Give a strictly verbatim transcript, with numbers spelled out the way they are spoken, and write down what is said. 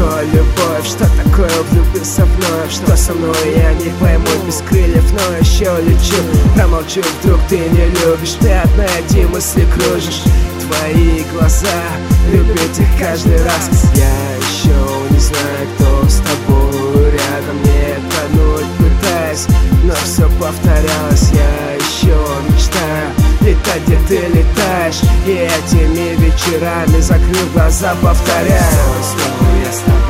такое любовь? Что такое влюбился вновь? Что со мной, я не пойму, без крыльев, но еще лечу. Промолчу, вдруг ты не любишь, ты одна эти мысли кружишь. Твои глаза, любить их каждый раз. Я еще не знаю, кто с тобой рядом, не тонуть пытаюсь, но все повторялось. Я еще мечтаю летать, где ты летаешь, и этими вечерами, закрыв глаза, повторяю: стой, стой, я с тобой.